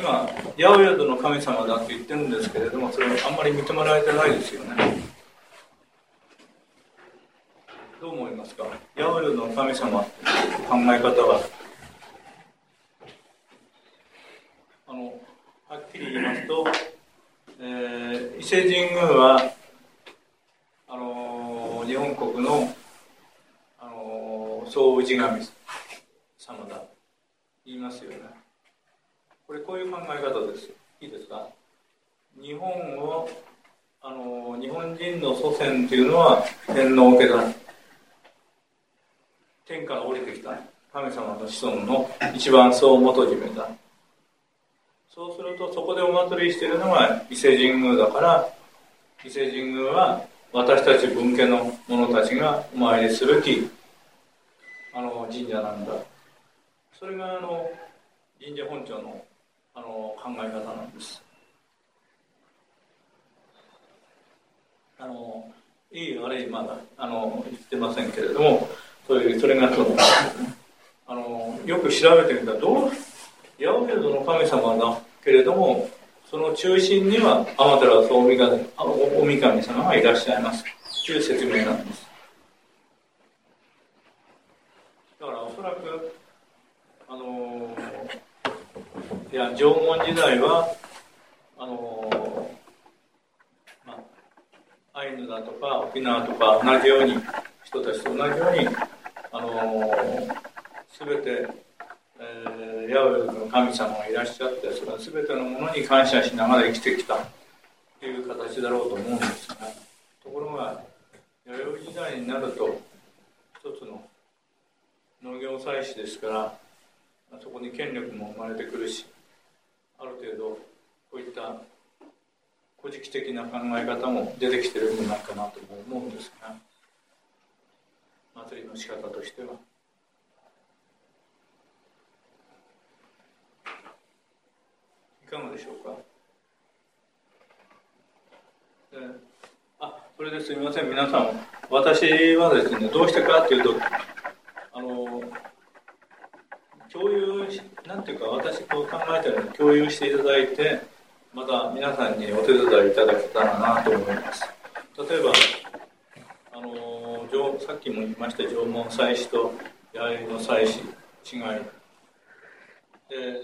今八百万の神様だと言ってるんですけれども、それはあんまり認められてないですよね。どう思いますか？八百万の神様って考え方ははっきり言いますと、伊勢神宮は日本国の、総氏神様だ言いますよね。これこういう考え方です。いいですか？日本人の祖先というのは天皇家だ。天から降りてきた神様の子孫の一番総元締めだ。そうするとそこでお祭りしているのが伊勢神宮だから、伊勢神宮は私たち分家の者たちがお参りすべき神社なんだ。それが神社本庁の考え方なんです。いい悪いまだ言ってませんけれども、それがそうよく調べてみたら八百万の神様だけれども、その中心には天照大神様がいらっしゃいますという説明なんです。だからおそらく縄文時代はアイヌだとか沖縄とか同じように人たちと同じように全て八百万の神様がいらっしゃって、それは全てのものに感謝しながら生きてきたという形だろうと思うんですが、ところが弥生時代になると一つの農業祭祀ですから、そこに権力も生まれてくるし、ある程度こういった古事記的な考え方も出てきているんじゃないかなと思うんですが、祭りの仕方としては。いかがでしょうか。それですみません、皆さん、私はですね、どうしてかっていうと、共有なんていうか、私こう考えてるのを共有していただいて、また皆さんにお手伝いいただけたらなと思います。例えばさっきも言いました縄文祭祀と弥生の祭祀違いで、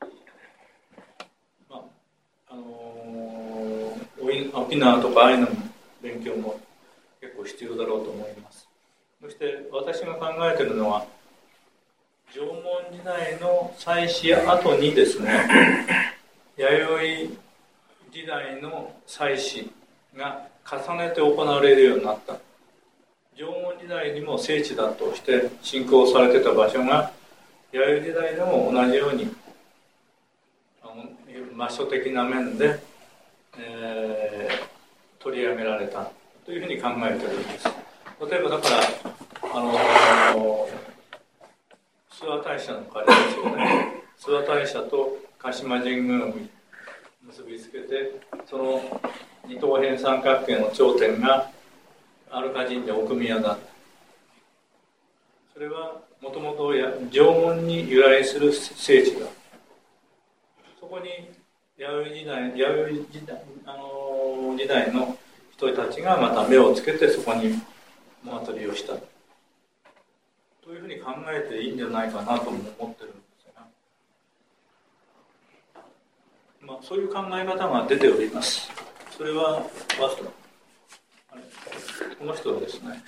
沖縄とかアイヌの勉強も結構必要だろうと思います。そして私が考えているのは、縄文時代の祭祀後にですね、弥生時代の祭祀が重ねて行われるようになった。縄文時代にも聖地だとして信仰されてた場所が弥生時代でも同じように場所的な面で、取り上げられたというふうに考えているんです。例えばだから諏訪大社の仮ですよね。諏訪大社と鹿島神宮を結びつけて、その二等辺三角形の頂点がアルカ神社奥宮だ。それはもともと縄文に由来する聖地だ。そこに弥生時代の人たちがまた目をつけてそこにお祭りをしたというふうに考えていいんじゃないかなとも思ってるんですが、そういう考え方が出ております。それはこの人ですね。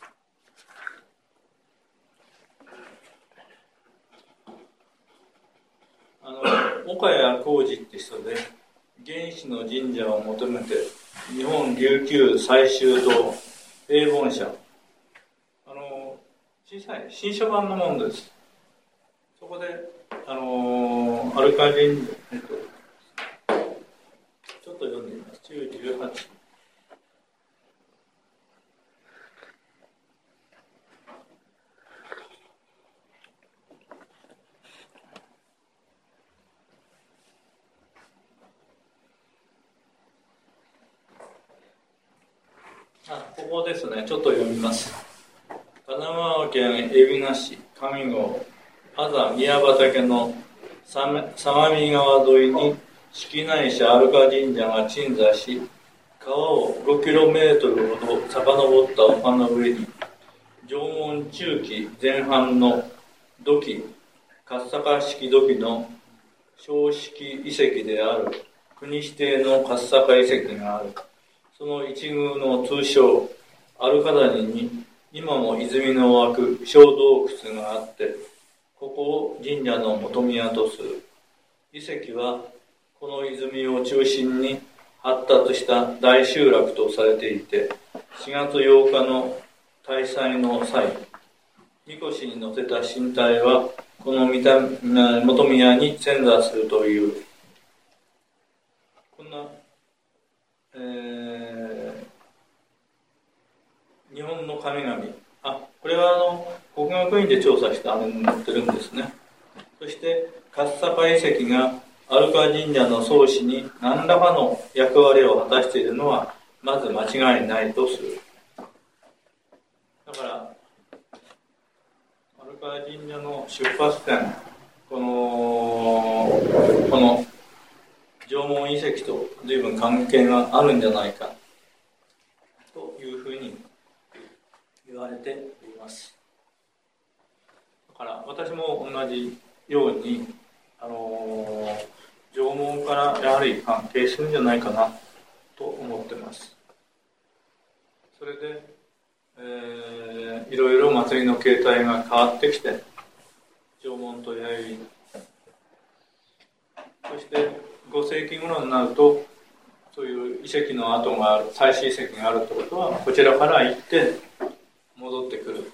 岡谷浩二って人で、原始の神社を求めて日本琉球採集堂英本社、小さい新書版のものです。そこでアルカ神社、ちょっと読んでみます。中18。ここですね。ちょっと読みます。神奈川県海老名市上郷安座宮畑の相模川沿いに式内社アルカ神社が鎮座し、川を 5km ほど遡った丘の上に、縄文中期前半の土器、勝坂式土器の小式遺跡である国指定の勝坂遺跡がある。その一宮の通称、アルカ谷に今も泉の湧く小洞窟があって、ここを神社の元宮とする。遺跡はこの泉を中心に発達した大集落とされていて、4月8日の大祭の際、みこしに乗せた神体はこの元宮に遷座するという。こんな、日本の神々。これは国学院で調査したあれに載ってるんですね。そして、勝坂遺跡がアルカ神社の創始に何らかの役割を果たしているのは、まず間違いないとする。だから、アルカ神社の出発点、この縄文遺跡と随分関係があるんじゃないかというふうに言われています。だから私も同じように縄文からやはり関係するんじゃないかなと思ってます。それで、いろいろ祭りの形態が変わってきて、縄文と弥生、そして5世紀頃になるとそういう遺跡の跡がある、最新遺跡があるってことはこちらから行って戻ってくる。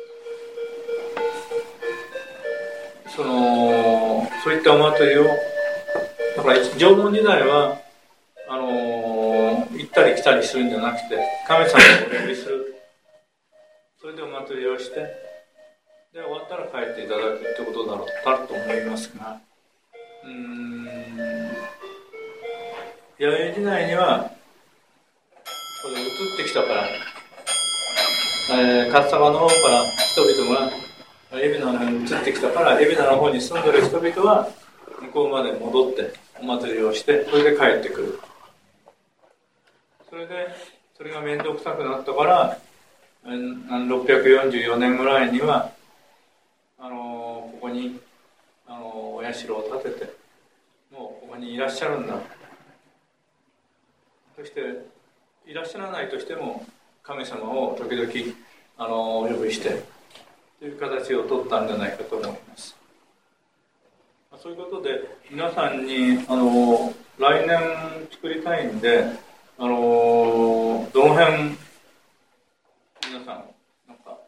そういったお祭りを、だから縄文時代は行ったり来たりするんじゃなくて、神様をお呼びする。それでお祭りをして、で終わったら帰っていただくってことだろうと思いますが、弥生時代にはこれ移ってきたから、勝坂の方から人々が海老名の方に移ってきたから、海老名の方に住んでる人々は向こうまで戻ってお祭りをして、それで帰ってくる。それが面倒くさくなったから、644年ぐらいにはここにお社を建てて、もうここにいらっしゃるんだ。そしていらっしゃらないとしても神様を時々お呼びしてという形を取ったんじゃないかと思います。そういうことで皆さんに来年作りたいんでどの辺皆さんなんか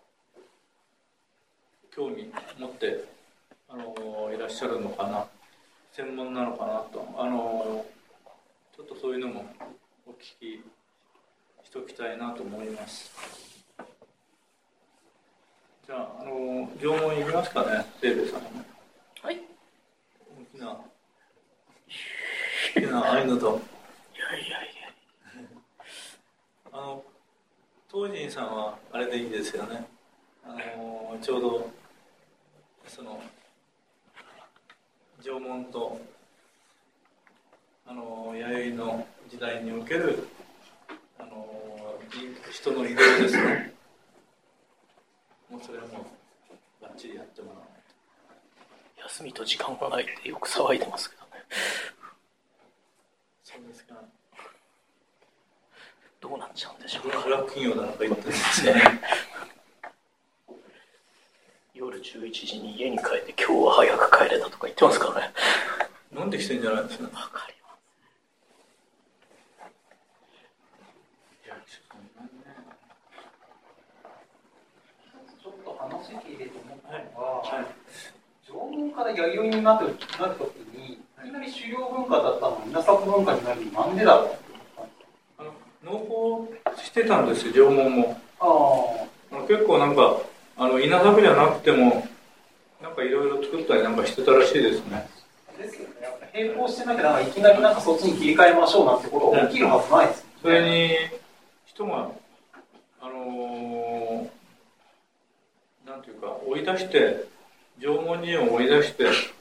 興味持っていらっしゃるのかな、専門なのかなとちょっとそういうのもお聞きしておきたいなと思います。じゃあ縄文いきますかね、清兵衛さん。 はい。 大きなあいのと。 いやいやいや。 東神さんはあれでいいですよね。ちょうど縄文と弥生の時代における人の移動ですね。もうそれはもうバッチリやってもらわないと。 休みと時間がないってよく騒いでますけどね。 そうですか。 どうなっちゃうんでしょうか。 ブラック企業だなんか言ってるんですね。 夜11時に家に帰って今日は早く帰れたとか言ってますからね。 飲んできてんじゃないですか。 わかります。 ちょっと話聞いてて思ったのが、縄文から弥生になるときに、いきなり狩猟文化だったのに稲作文化になるのなんでだろう。 農法してたんですよ、縄文も。結構なんか稲作じゃなくてもなんかいろいろ作ったりなんかしてたらしいですね。 ですよね。やっぱ並行してなきゃいきなりなんかそっちに切り替えましょうなんてことが起きるはずないですよね。 それに人がなんていうか追い出して、縄文人を追い出して